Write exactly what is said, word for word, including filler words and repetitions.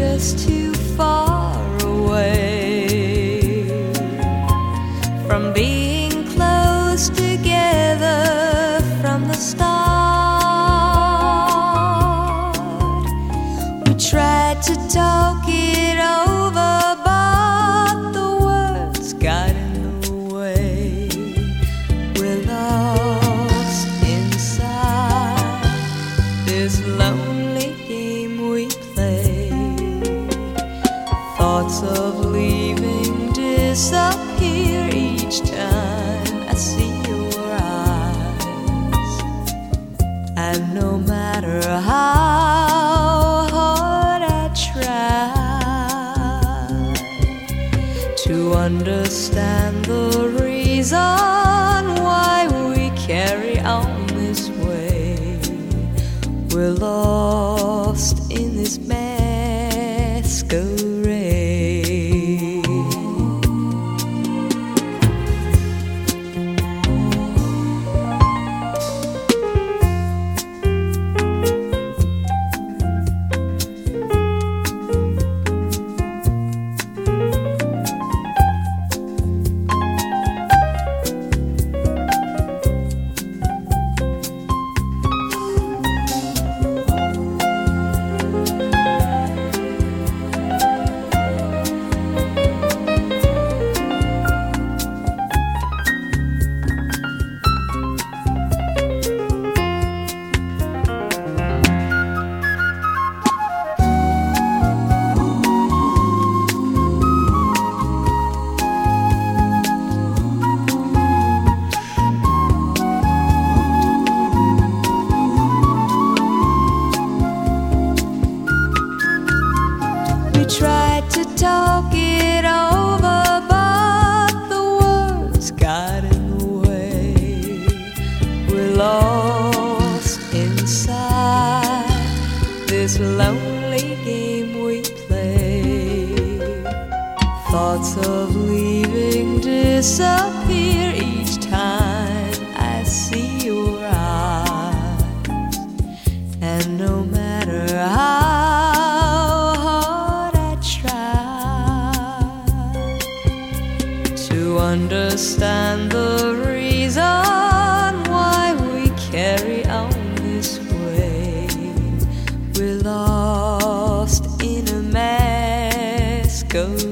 just too far away from being close together from the start. We tried to talk it over, but the words got in the way. We're lost inside this lonely game we play. Thoughts of leaving disappear each time I see your eyes. And no matter how hard I try to understand the reason why we carry on this way, we're lost in this masquerade. We tried to talk it over, but the words got in the way. We're lost inside this lonely game we play. Thoughts of leaving disappear each time I see your eyes. And no matter how to understand the reason why we carry on this way, we're lost in a masquerade.